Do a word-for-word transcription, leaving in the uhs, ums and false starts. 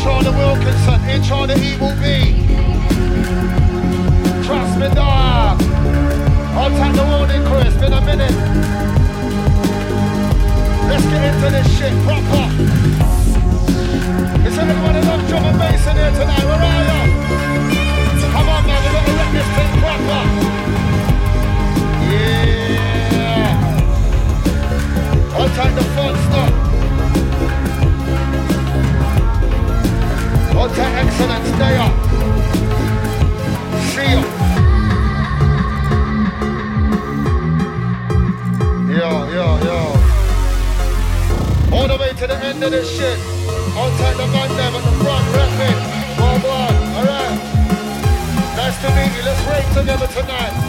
Intro the Wilkinson, intro the Evil B. Trust me, dog. I'll take the warning, Chris, in a minute. Let's get into this shit proper. Is there anyone who loves drum and bass in here tonight? Where are you? Come on, man, we gotta let this thing proper. Yeah. I'll take the fun stuff. I'll take excellence, stay up. See ya. Yo, yo, yo. All the way to the end of this shit. I'll take the man them at the front, rapping. Well, well, alright. Nice to meet you. Let's rave together tonight.